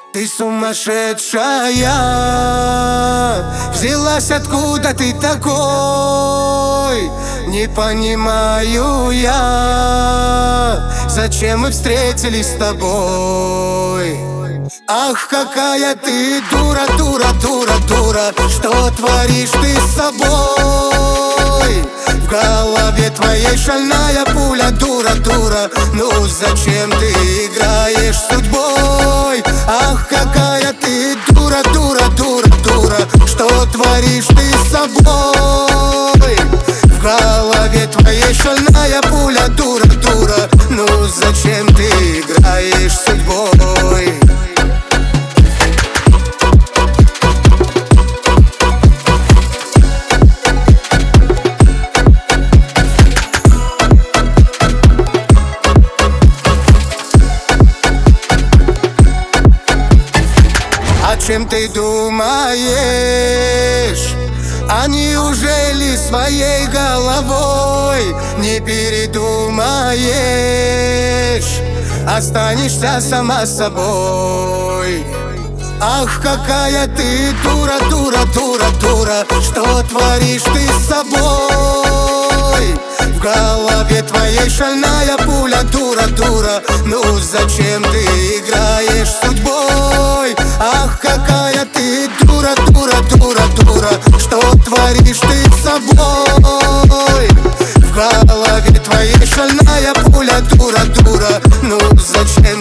Ты сумасшедшая, взялась откуда ты такой? Не понимаю я, зачем мы встретились с тобой. Ах, какая ты дура, дура, дура, дура, что творишь ты с собой? В голове твоей шальная пуля, дура, дура, ну зачем ты играешь судьбой? Ах, какая ты дура, дура, дура, дура, что творишь ты с собой? В голове твоей шальная пуля, дура, дура, ну зачем ты играешь судьбой? О чем ты думаешь? А неужели своей головой не передумаешь? Останешься сама собой. Ах, какая ты дура, дура, дура, дура, что творишь ты с собой? В голове твоей шальная пуля, дура, дура, ну зачем ты играешь судьбой? Ах, какая ты дура, дура, дура, дура, что творишь ты с собой? В голове твоей шальная пуля, дура, дура, ну зачем